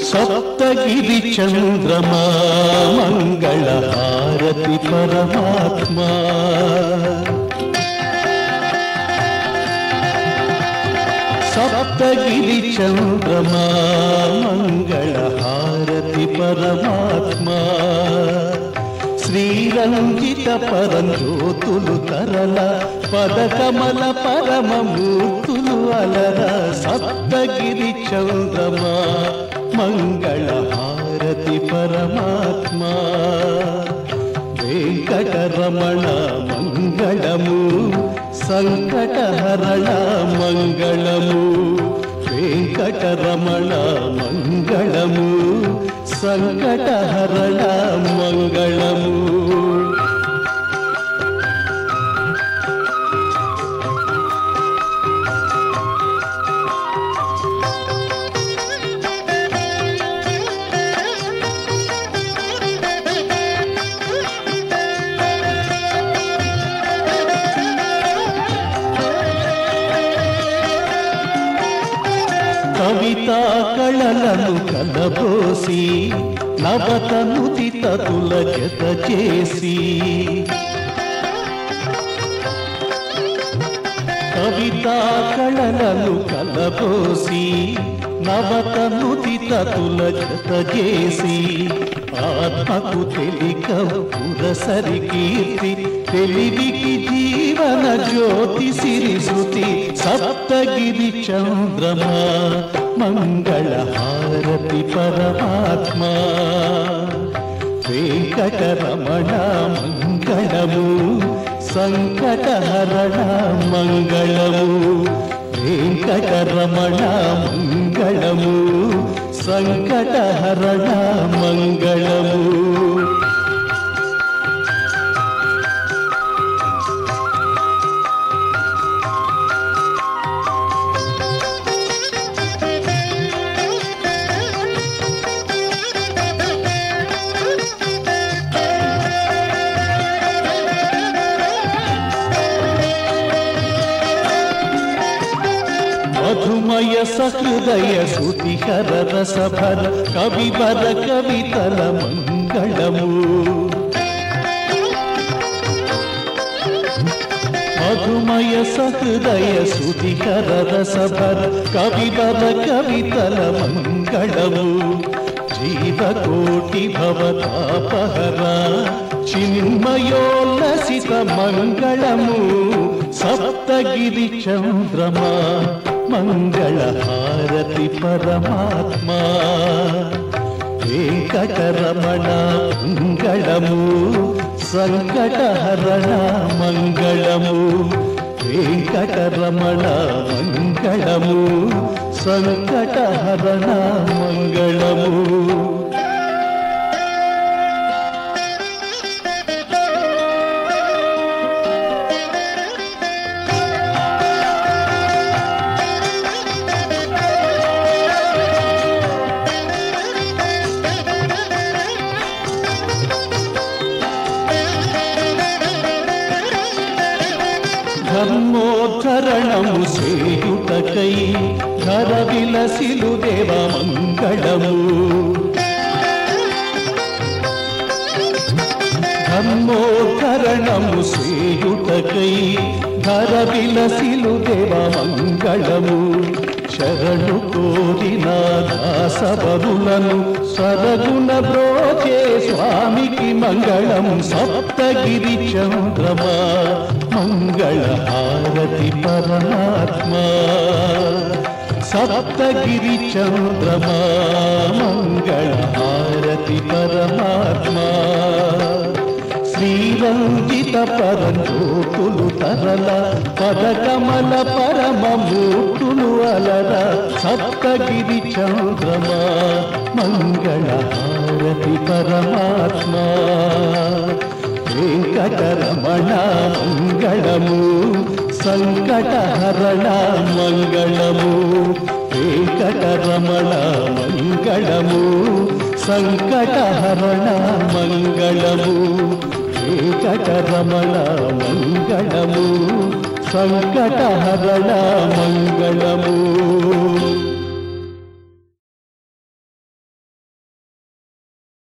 సప్తగిరి చంద్రమా మంగళ హారతి పరమాత్మా సప్తగిరి చంద్రమా మంగళ హారతి పరమాత్మా శ్రీరంజిత పరంజ్యోతులు తరల పదకమల పరమమూర్తులు అలర సప్తగిరి చంద్రమా మంగళ హారతి పరమాత్మా వెంకటరమణ మంగళము సంకటహరణ మంగళము వెంకటరమణ మంగళము సంకటహరణ మంగళము కవితా కళలను కలబోసి నవతనుతి తతుల జత చేసి కవితా కళలను కలబోసి నవతనుతి తతుల జత చేసి ఆత్మకు తెలిక పురసరి కీర్తి తెలివికి జీవన జ్యోతి సిరి శృతి సప్తగిరి చంద్రమా మంగళ హారతి పరమాత్మా వెంకటరమణ మంగళము సంకటహరణ మంగళము వెంకటరమణ మంగళము సంకటహరణ మంగళము మధుమయ సహృదయ శృతికర రసభర కవివర కవితల మంగళము మధుమయ సహృదయ శృతికర రసభర కవివర కవితల మంగళము జీవకోటి భవతాపహర చిన్మయోల్లసిత మంగళము సప్తగిరి చంద్రమా మంగళ హారతి పరమాత్మా వెంకటరమణ మంగళము సంకటహరణ మంగళము వెంకటరమణ మంగళము సంకటహరణ మంగళము ధర్మోద్ధరణము సేయుటకై ధర విలసిలు దేవ మంగళము ధర్మోద్ధరణము సేయుటకై ధర విలసిలు దేవ మంగళము శరణు కోరిన దాసవరులను సరగుణ బ్రోచే స్వామికి మంగళం సప్తగిరి చంద్రమా మంగళ హారతి పరమాత్మా సప్తగిరి చంద్రమా మంగళ హారతి పరమాత్మా శ్రీరంజిత పరంజ్యోతులు తరల పదకమల పరమమూర్తులు అలర సప్తగిరి చంద్రమా మంగళ హారతి పరమాత్మా వెంకటరమణ మంగళము సంకటహరణ మంగళము వెంకటరమణ మంగళము సంకటహరణ మంగళము వెంకటరమణ మంగళము సంకటహరణ మంగళము